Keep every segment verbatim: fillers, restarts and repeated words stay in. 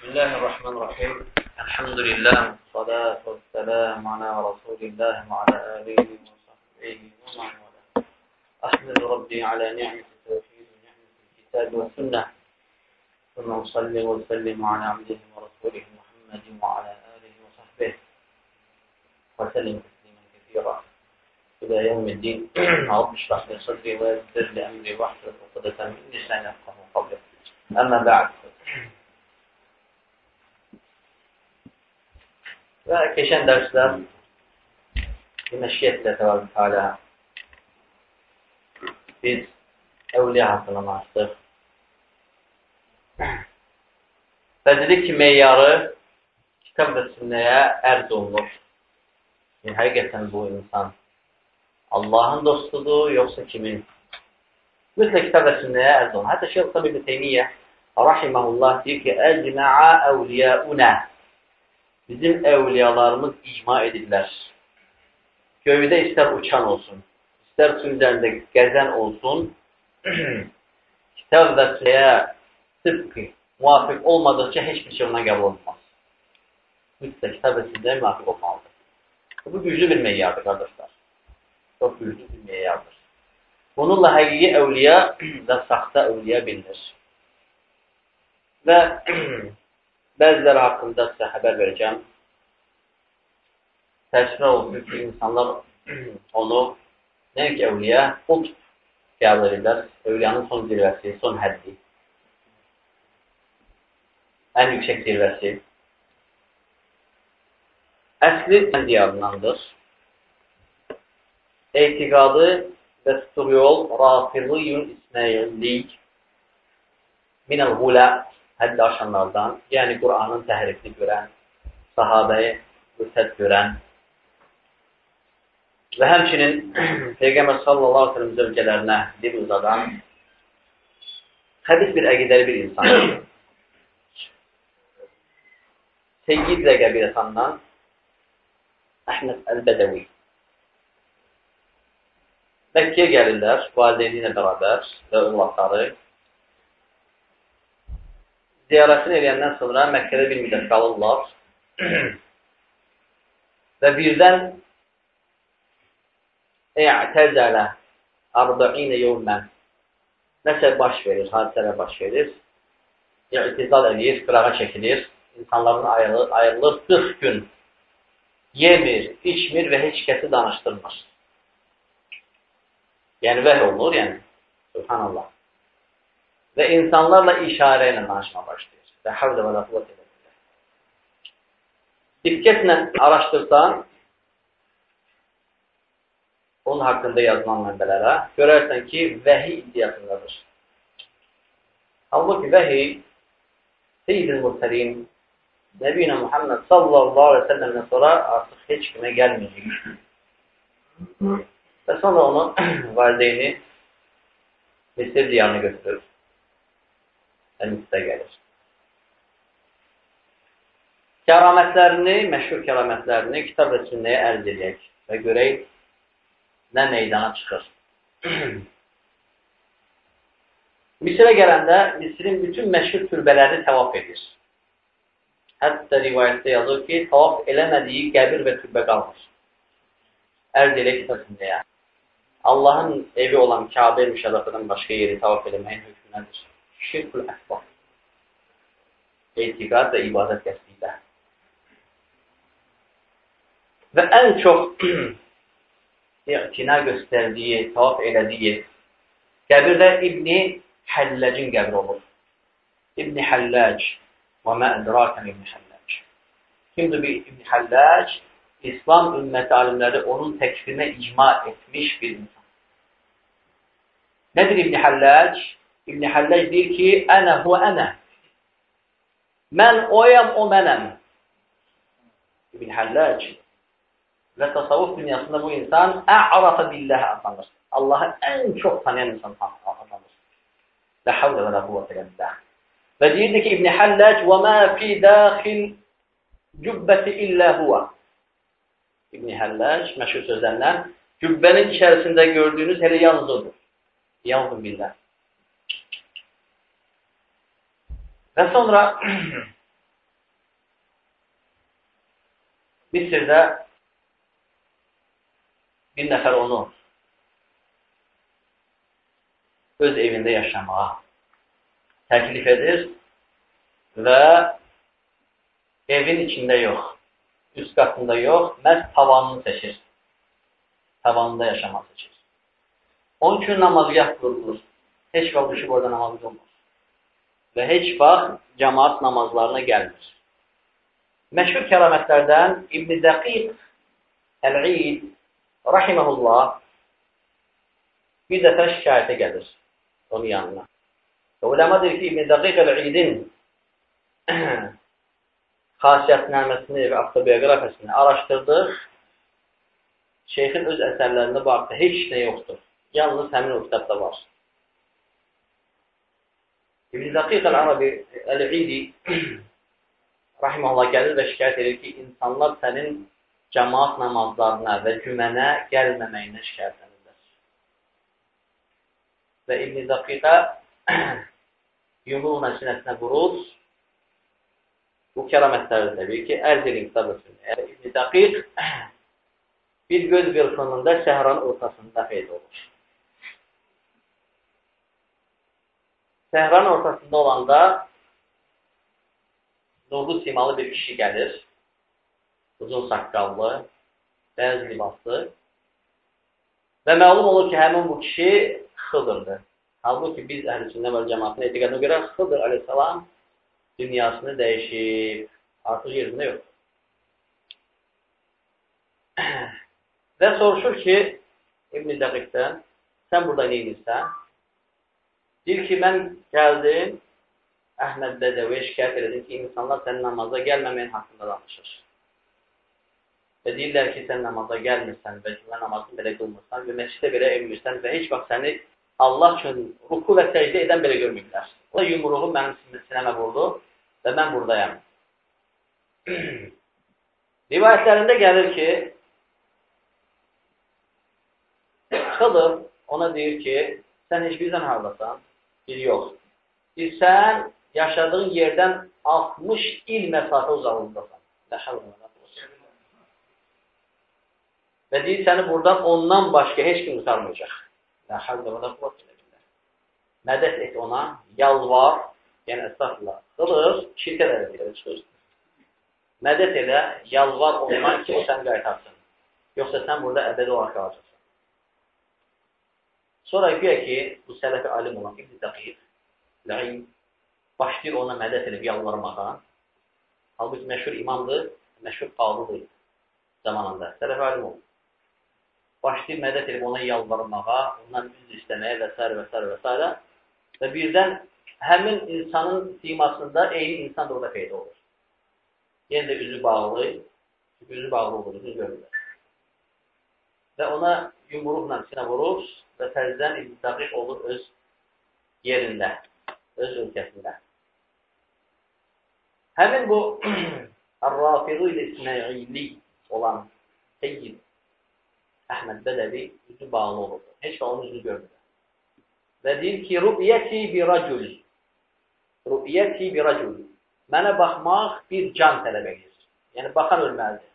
Bismillahirrahmanirrahim. Elhamdülillah. Salatu vesselamu ala Resulillah ve ala alihi ve sahbihi ve man vela. Ahmedu Rabbi ala ni'meti tevhid ve ni'meti kitab ve sünnet. Ve nusalli ve sellimu ala abdihi ve rasulihi Muhammedin ve ala alihi ve sahbihi. Ve sellim teslimen kethira. İlâ yevmiddin. Rabbi şrah li sadri ve yessir li emri ve ahlul ukdeten min lisani yefqahu kavli. Amma ba'd. Və keçən dərslər məşiyyətlə təvəzzül halə biz əvliya haqqında danışdıq. Və dedik ki, meyarı kitab və sünnəyə ərz olunur. Yəni, həqiqətən bu insan Allahın dostudur, yoxsa kimin? Mütləq kitab və sünnəyə ərz olunur. Hətta Şeyx İslam İbn Teymiyyə rahiməhullah deyir ki, əcmə'a əvliyauna. Bizim əvliyalarımız icma edirlər. Göydə istər uçan olsun, istər su üzərində gəzən olsun, kitab və sünnəyə tıpkı müvafiq olmadıqca heç bir şey ona qəbul olmaz. Mütləq kitab və sünnəyə müvafiq olmalıdır. Bu güclü bir meyyardır, qardaşlar. Çox güclü bir meyyardır. Bununla həqiqi əvliya və saxta əvliya bilinir. Və bəziləri haqqında sizə xəbər verəcəm. Təəssüflər olsun ki, insanlar onu nəinki əvliyə, qutb qəbul edirlər. Əvliyanın son zirvəsi, son həddi. Ən yüksək zirvəsi. Əsli diyarındandır. Etiqadı və tutuq yol Rafirliyun İsmaillik minəl qulə həddi aşanlardan, yəni Qur'anın təhrifini görən, sahabəyi mütəd görən və həmçinin Peyğəmbər sallallahu aleyhi ve sellem zövcələrinə dil uzadan xəbis bir əqidəli bir insan. Seyyid ləqəbi yasandan Əhməd Əl-Bədəvi. Məkkəyə gəlirlər, valideyni ilə bərabər və övladları. Ziyarətini eləyəndən sonra Məkkədə bir müddət qalırlar və birdən ə'təzələ arba'inə yevmən nəsə baş verir, hadisələr baş verir, i'tizal edir, qırağa çəkilir, insanların ayrılır, ayrılır, qırx gün yemir, içmir və heç kəsi danışdırmır. Yəni vəh olunur, yəni, subhanallah. Və insanlarla işarə ilə danışma başlayır. Və havlə və lafıvat edir. Diqqətlə araşdırsan, onun haqqında yazılan mənbələrə, görərsən ki, vəhiy iddiasındadır. Halbuki vəhiy, Seyyid-i Mursəlin, Nəbiyyə Muhammed sallallahu aleyhi ve sellemdən sonra artıq heç kimə gəlməyəcək. Və sonra onu valideyni Misir diyarına götürür. Əlbəttə gəlir. Kəramətlərini, məşhur kəramətlərini kitab və sünnəyə ərz edək və görək nə meydana çıxır. Misirə gələndə Misirin bütün məşhur türbələri təvaf edir. Hətta rivayətdə yazır ki, təvaf eləmədiyi qəbir və türbə qalmır. Ərz edək kitab sünnəyə. Allahın evi olan Kəbə müşərrəfədən başqa yeri təvaf eləməyin hökmü nədir? Şirkül əsbab. Etiqad və ibadət qəsdilə. Və ən çox iqtina göstərdiyi, tavaf elədiyi qəbirdə İbn-i Həlləcin qəbri olur. İbn-i Həllac və mə ədrakən İbn-i Həllac. Kimdir bir İbn-i Həllac? İslam ümməti alimləri onun təkfirinə icma etmiş bir insan. Nədir İbn-i Həllac? İbn-i Həllac deyir ki, ənə huvə ənə. Mən oyam, o mənəm. İbn-i Həllac və tasavvuf dünyasında bu insan ə'rafa billəhə adlanır. Allahı ən çox tanıyan insan adlanır. Lə havlə və lə quvvətə billah. Və deyirdi ki, İbn-i Həllac və mə fi daxil cübbəti illə huvə. İbn-i Həllac məşhur sözlərindən cübbənin içərisində gördüyünüz hələ yalnız odur. Yalnız billah. Və sonra Misirdə bir nəfər onu öz evində yaşamağa təklif edir və evin içində yox, üst qatında yox, məhz tavanını seçir. Tavanında yaşamaq seçir. Onun üçün namazgah qurulur. Heç vaxt düşüb orada namaz qılmır. Və heç vaxt cəmaat namazlarına gəlmir. Məşhur kəramətlərdən İbn-i Dəqiq Əl-İd rahiməhullah bir dəfə şikayətə gəlir onun yanına. Və uləma deyir ki, İbn-i Dəqiq Əl-İdin xasiyyətnaməsini və avtobiografiyasını araşdırdıq. Şeyxin öz əsərlərində bu haqda heç nə yoxdur. Yalnız həmin o kitabda var. İbn-i Dəqiq Əl-Arabi Əl-İdi rahiməhullah gəlir və şikayət edir ki, insanlar sənin cəmaat namazlarına və cümənə gəlməməyinə şikayətlənirlər. Və İbn-i Dəqiqə yumruğuna sinəsinə vurur. Bu kəramətləri təbii ki, ərz edin kitabısın. İbn-i Dəqiq bir göz qırpımında səhranın ortasında peyda olur. Səhranın ortasında olanda nurlu simalı bir kişi gəlir. Uzun saqqallı, bəz libaslı. Və məlum olur ki, həmin bu kişi Xıdırdır. Halbuki biz əhl-i-sünnə vəl cəmaatının etiqadına görə Xıdır aleyhissalam dünyasını dəyişib. Artıq yerində yox. Və soruşur ki, İbn-i Dəqiqdən, sən burada nə edirsən? Deyir ki, mən gəldim, Əhməd Bədəviyə şikayət edim ki, insanlar sənin namaza gəlməməyin haqqında danışır. Və deyirlər ki, sən namaza gəlmirsən və cümlə namazını belə qılmırsan və məscidə belə emirsən və heç vaxt səni Allah üçün ruku və səcdə edən belə görmürlər. O yumruğu mənim sinəmə vurdu və mən buradayam. Rivayətlərində gəlir ki, Xıdır ona deyir ki, sən heç bizdən haradasan? Bir yox. Bir sən yaşadığın yerdən altmış il məsafə uzaqlıqdasan. Və deyir, səni buradan ondan başqa heç kim qurtarmayacaq. Mədət et ona, yalvar, yəni əstəğfurullah. Xıdır, şirkət ədəbiyyədə çıxır. Mədət elə, yalvar ondan ki, o sən qaytarsın. Yoxsa sən burada əbədi olaraq qalacaqsın. Sonra güya ki, bu sələfi alim olan İbn-i Dəqiq başlayır ona mədət edib yalvarmağa. Halbuki məşhur imamdır, məşhur qalıdır zamanında. Sələfi alim olur. Başlayır mədət edib ona yalvarmağa, ondan üz istəməyə və s. və s. və s. Və birdən həmin insanın simasında eyni insan da orada peyda olur. Yenə də üzü bağlı, üzü bağlı olur, üzü görürlər. Və ona yumruqla sinə vurur və təzdən İbn-i Dəqiq olur öz yerində, öz ölkəsində. Həmin bu Ar-Rafidu ilə İsmaili olan Seyyid Əhməd Bədəvi üzü bağlı olur. Heç və onun üzünü görmür. Və deyir ki, Rü'yəti bir racul. Rü'yəti bir racul. Mənə baxmaq bir can tələb edir. Yəni, baxan ölməlidir.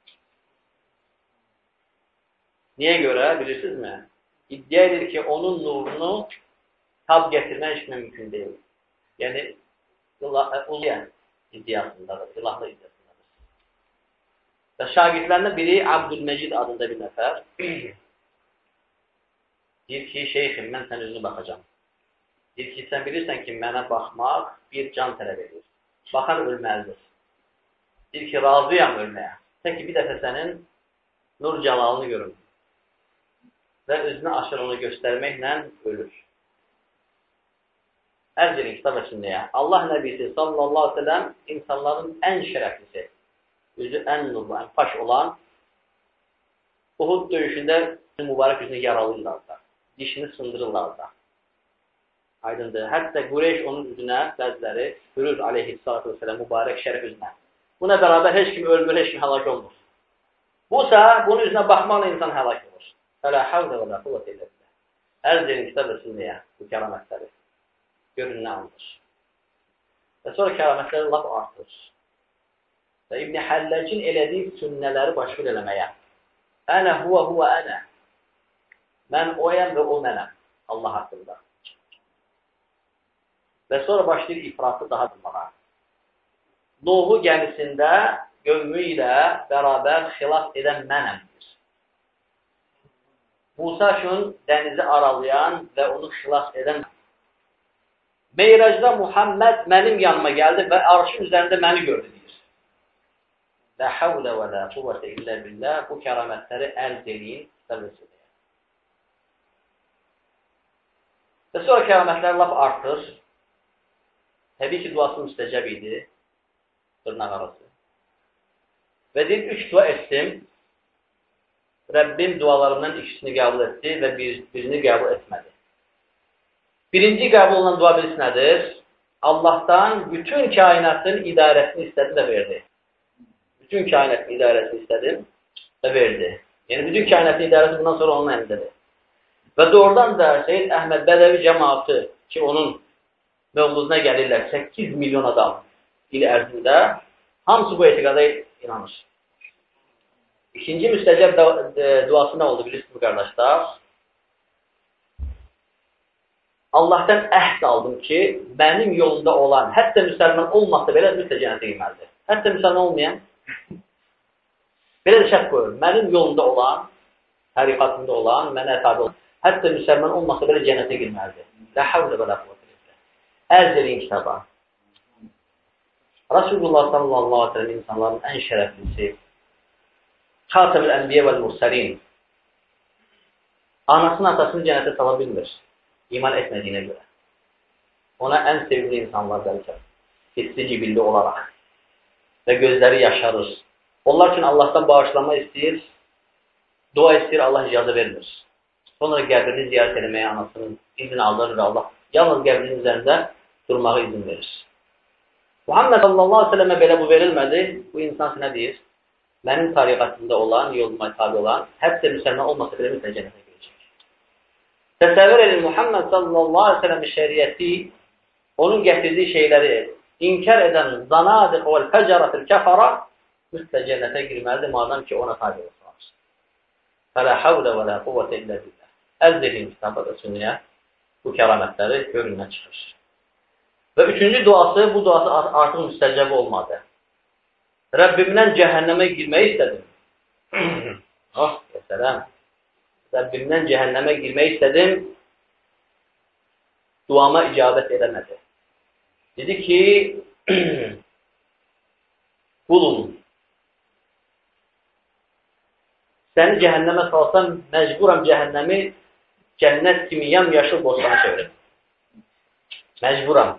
Niyə görə, bilirsinizmi? İddia edir ki, onun nurunu tab gətirmək heç mümkün deyil. Yəni, uluyə iddiasındadır, ilahlı iddiasındadır. Və şagirdlərindən biri Abdülmecid adında bir nəfər deyir ki, şeyxim, mən sən üzünü baxacam. Deyir ki, sən bilirsən ki, mənə baxmaq bir can tələb edir. Baxan ölməlidir. Deyir ki, razıyam ölməyə. Tək ki, bir dəfə sənin nur cəlalını görüm. Və özünü aşır onu göstərməklə ölür. Ərz edin kitab əsindəyə. Allah nəbisi sallallahu aleyhi ve sellem insanların ən şərəflisi, özü ən nurlu, ən paş olan Uhud döyüşündə mübarək üzünü yaralıyırlar da, dişini sındırırlar da. Aydındır. Hətta Qureyş onun üzünə bəziləri hürür aleyhissalatu vesselam mübarək şərəf üzünə. Buna bərabər heç kim ölmür, heç kim həlak olmur. Busa, bunun üzünə baxmaqla insan həlak olur. Fələ havlə və lə quvvətə illə billah. Ərz edin kitab əsindəyə bu kəramətləri. Görün nə alınır. Və sonra kəramətləri laf artır. Və İbn Həlləkin elədiyi sünnələri başvur eləməyə. Ənə huvə huvə ənə. Mən oyam və o mənəm. Allah haqqında. Və sonra başlayır ifratı daha durmağa. Nuhu gəmisində qövmü ilə bərabər xilas edən mənəmdir. Musa üçün dənizi aralayan və onu xilas edən Meyrəcdə Muhammed mənim yanıma gəldi və arşın üzərində məni gördü deyir. La havlə və la quvvətə illə billah. Bu kəramətləri əldə eləyin, səbəbəsidir. Və sonra kəramətlər laf artır. Təbii ki, duası müstəcəb idi. Dırnaq arası. Və deyir, üç dua etdim. Rəbbim dualarımdan ikisini qəbul etdi və bir, birini qəbul etmədi. Birinci qəbul olunan dua birisi nədir? Allahdan bütün kainatın idarəsini istədi və verdi. Bütün kainatın idarəsini istədi və verdi. Yəni, bütün kainatın idarəsi bundan sonra onun əlindədir. Və doğrudan da Seyyid Əhməd Bədəvi cəmaatı ki, onun mövzusuna gəlirlər səkkiz milyon adam il ərzində, hamısı bu etiqada inanır. İkinci müstəcəb duası nə oldu bilirsiniz qardaşlar? Allahdan əhd aldım ki, mənim yolunda olan, hətta müsəlman olmasa belə mütlə cənnətə girməlidir. Hətta müsəlman olmayan, belə də şərt qoyur, mənim yolunda olan, təriqatında olan, mənə tabi olan, hətta müsəlman olmasa belə cənnətə girməlidir. La havlə və la quvvətə illə billah. Ərz edin kitaba. Rasulullah sallallahu aleyhi ve sellem insanların ən şərəflisi, Xatəmül Ənbiyə vəl-Mursəlin, anasını, atasını cənnətə sala bilmir. İman etmədiyinə görə. Ona ən sevgili insanlar bəlkə, hissi cibilli olaraq və gözləri yaşarır. Onlar üçün Allahdan bağışlanma istəyir, dua istəyir, Allah icazə vermir. Sonra qəbrini ziyarət eləməyə anasının izin alır və Allah yalnız qəbrinin üzərində durmağa izin verir. Muhammed sallallahu aleyhi ve sellemə belə bu verilmədi. Bu insan nə deyir? Mənim tariqatımda olan, yoluma tabi olan, hətta müsəlman olmasa belə mütlə cənnətə girecek. Təsəvvür edin, Muhammed sallallahu aleyhi ve sellem şəriəti, onun gətirdiyi şeyləri inkar edən zanadiq və fəcəratül kəfara mütlə cənnətə girməlidir, madam ki, ona tabi olsunlar. Fələ havlə və lə quvvətə illə billah. Əz edin kitabı da sünnəyə bu kəramətləri görünmə çıxır. Və üçüncü duası, bu duası artıq müstəcəbi olmadı. Rəbbimdən cəhənnəmə girməyi istədim. Oh, məsələn. Rəbbimdən cəhənnəmə girməyi istədim. Duama icabət edəmədi. Dedi ki, qulum, səni cəhənnəmə salsam, məcburam cəhənnəmi cənnət kimi yam-yaşıl bostana çevirim. Məcburam.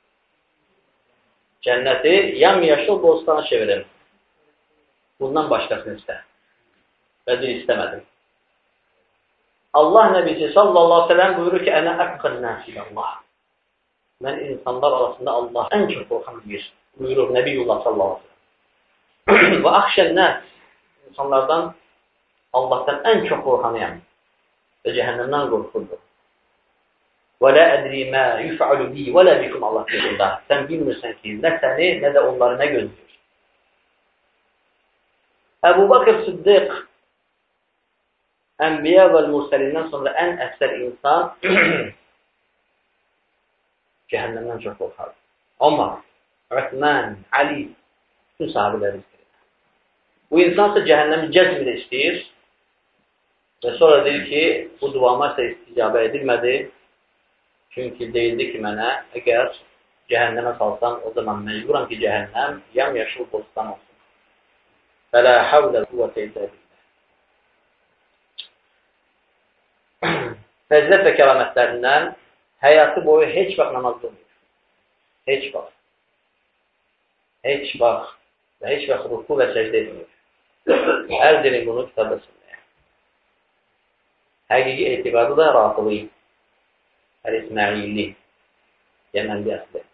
Cənnəti yam-yaşıl bostana çevirim. Bundan başqasını istə. Və bir istəmədim. Allah Nəbisi sallallahu aleyhi ve sellem buyurur ki, ənə əqqən nəsil Allah. Mən insanlar arasında Allah ən çox qorxan bir buyurur Nəbiyyullah sallallahu aleyhi ve sellem. Və əxşən nəs, insanlardan Allahdan ən çox qorxanıyam və cəhənnəmdən qorxurdur. Və lə ədri mə yuf'alu bi və lə bikum Allah deyirində. Sən bilmirsən ki, nə səni, nə də onları nə gözləyir. Əbu Bakır Sıddiq Ənbiyə və Mursəlindən sonra ən əksər insan cəhənnəmdən çox qorxar. Omar, Rəthmən, Ali, bütün sahabələri istəyir. Bu insansa cəhənnəmi cəzm istəyir və sonra deyir ki, bu duama isə isticabə edilmədi. Çünki deyildi ki, mənə, əgər cəhənnəmə salsan, o zaman məcburam ki, cəhənnəm yam-yaşıl bostan olsun. Və lə havlə quvvətə illə billah. Fəzilət və kəramətlərindən həyatı boyu heç vaxt namaz qılmır. Heç vaxt. Heç vaxt və heç vaxt ruku və səcdə etmir. Ərz edin bunu kitabda sünnəyə. Həqiqi etiqadı da rafılı. Əl-İsmailli, Yəmənli əsli.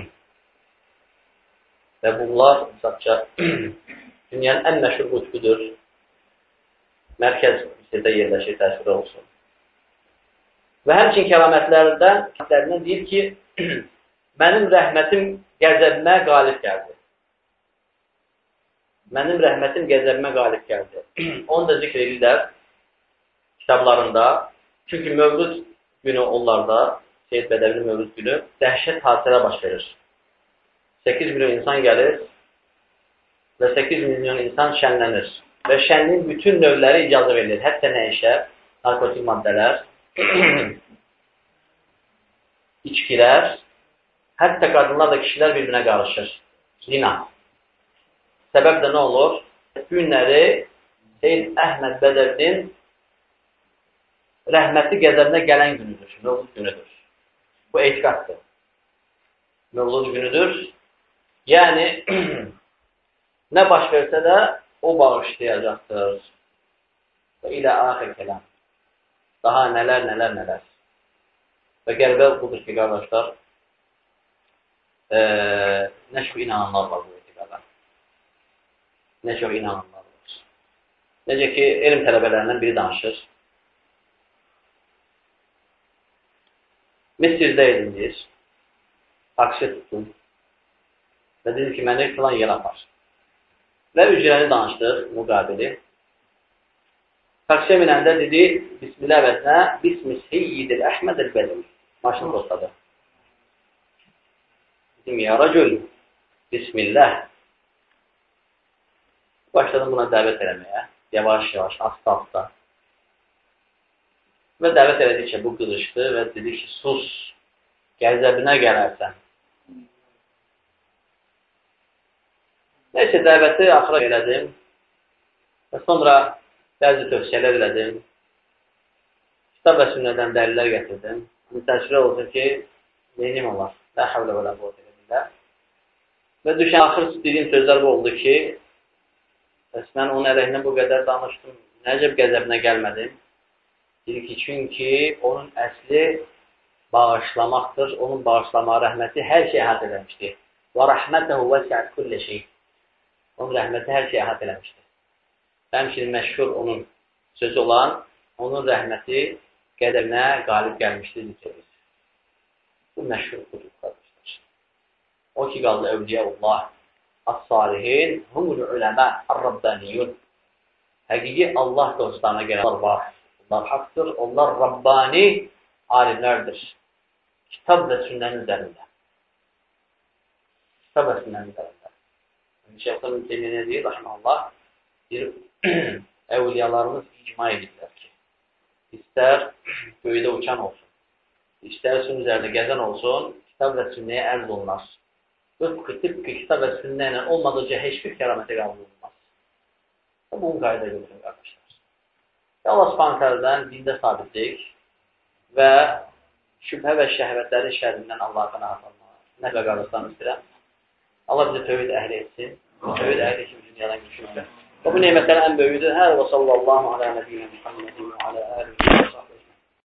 Və bunlar, satça, dünyanın ən məşhur qutbudur. Mərkəz sizdə yerləşir, təsirə olsun. Və həmçin kəramətlərdən, kəramətlərindən deyir ki, mənim rəhmətim qəzəbimə qalib gəldi. mənim rəhmətim qəzəbimə qalib gəldi. Onu da zikr edirlər kitablarında. Çünki Mövlud günü onlarda, Seyyid Bədəvli Mövlud günü dəhşət hadisələr baş verir. səkkiz milyon insan gəlir və səkkiz milyon insan şənlənir. Və şənliyin bütün növləri icazə verilir. Hətta nə işə? Narkotik maddələr, içkilər, hətta qadınlar da kişilər bir-birinə qarışır. Zina. Səbəb də nə olur? Günləri Seyyid Əhməd Bədəvlinin rəhmətli qəzəbinə gələn günüdür. Mövlud günüdür. Bu etiqaddır. Mövlud günüdür. Yəni, nə baş versə də o bağışlayacaqdır. Və ilə axir kələm. Daha nələr, nələr, nələr. Və qəribə budur ki, qardaşlar, e, nə çox inananlar var bu etiqada. Nə çox inananlar var. Necə ki, elm tələbələrindən biri danışır. Misirdə idim deyir. Taksi tutdum. Və dedim ki, məni filan yer apar. Və ücrəni danışdıq, müqabili. Taksiyə minəndə dedi, Bismillah əvəzinə, Bismi Seyyidil Əhməd el-Bədəvi. Maşını dostadı. Dedim, ya racül, Bismillah. Başladım buna dəvət eləməyə. Yavaş-yavaş, asta-asta. Və dəvət elədikcə bu qızışdı və dedi ki, sus, qəzəbinə gələrsən. Nəysə, dəvəti axıra elədim və sonra bəzi tövsiyələr elədim. Kitab və sünnədən dəlillər gətirdim. Təşkil olsun ki, neynim olar? Lə həvlə və lə quvvətə billah. Və düşən axır dediyim sözlər bu oldu ki, bəs mən onun əleyhinə bu qədər danışdım, nəcəb qəzəbinə gəlmədim. Dedi ki, çünki onun əsli bağışlamaqdır. Onun bağışlamağı, rəhməti hər şey əhatə eləmişdir. Və rəhmətəhu vəsiət kullə şey. Onun rəhməti hər şey əhatə eləmişdir. Həmçinin məşhur onun sözü olan, onun rəhməti qədəminə qalib gəlmişdir, zikridir. Bu məşhur budur, qardaşlar. O ki, qaldı Əvliyaullah, As-Salihin, Humul Uləmə, Ar-Rabbaniyyun. Həqiqi Allah dostlarına gələnlər var. Onlar haqdır, onlar Rabbani alimlərdir. Kitab və sünnənin üzərində. Kitab və sünnənin üzərində. Şeyhul Müseymin nə deyir, rahmanallah, deyir, əvliyalarımız icma edirlər ki, istər göydə uçan olsun, istər sünn üzərində gəzən olsun, kitab və sünnəyə ərz olunar. Tıpkı, tıpkı kitab və sünnə ilə olmadıqca heç bir kəramətə qəbul olunmaz. Bunun qayda götürün, qardaşlar. Allah Subhanahu dində sabitlik və şübhə və şəhvətlərin şərrindən Allah'a qanaat almaq. Nə və qardaşlarını istəyirəm. Allah bizi tövhid əhli etsin. Tövhid əhli kimi dünyadan güçlüklər. Və bu nemətlərin ən böyüdür. Hər və sallallahu alə nəbiyyən Muhammedin və alə əli